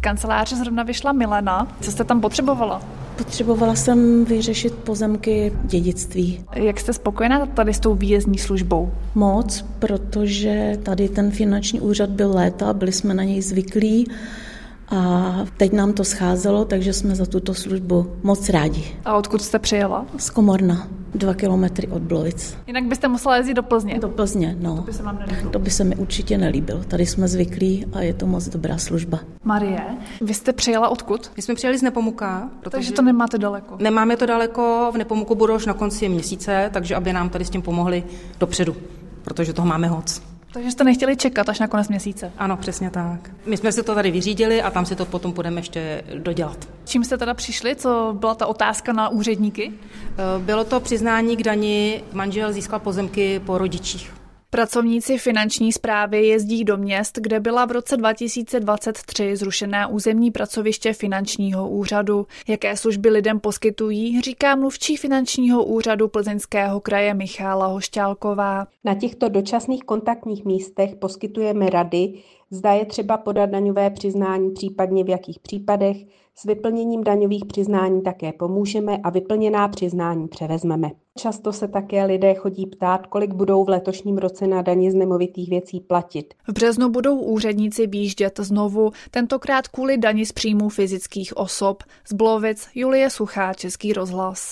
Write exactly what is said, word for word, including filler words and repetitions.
kanceláře zrovna vyšla Milena. Co jste tam potřebovala? Potřebovala jsem vyřešit pozemky dědictví. Jak jste spokojená tady s tou výjezdní službou? Moc, protože tady ten finanční úřad byl léta, byli jsme na něj zvyklí a teď nám to scházelo, takže jsme za tuto službu moc rádi. A odkud jste přijela? Z Komorna, dva kilometry od Blovic. Jinak byste musela jezdit do Plzně? Do Plzně, no. To by se vám nelíbilo. To by se mi určitě nelíbilo. Tady jsme zvyklí a je to moc dobrá služba. Marie, vy jste přijela odkud? My jsme přijeli z Nepomuka. Protože takže to nemáte daleko. Nemáme to daleko, v Nepomuku budou už na konci měsíce, takže aby nám tady s tím pomohli dopředu, protože toho máme moc. Takže jste nechtěli čekat až na konec měsíce? Ano, přesně tak. My jsme si to tady vyřídili a tam si to potom budeme ještě dodělat. Čím jste teda přišli? Co byla ta otázka na úředníky? Bylo to přiznání k dani. Manžel získal pozemky po rodičích. Pracovníci finanční správy jezdí do měst, kde byla v roce dva tisíce dvacet tři zrušená územní pracoviště finančního úřadu. Jaké služby lidem poskytují, říká mluvčí finančního úřadu Plzeňského kraje Michála Hošťálková. Na těchto dočasných kontaktních místech poskytujeme rady, zda je třeba podat daňové přiznání, případně v jakých případech. S vyplněním daňových přiznání také pomůžeme a vyplněná přiznání převezmeme. Často se také lidé chodí ptát, kolik budou v letošním roce na dani z nemovitých věcí platit. V březnu budou úředníci výjíždět znovu, tentokrát kvůli dani z příjmů fyzických osob. Z Blovic Julie Suchá, Český rozhlas.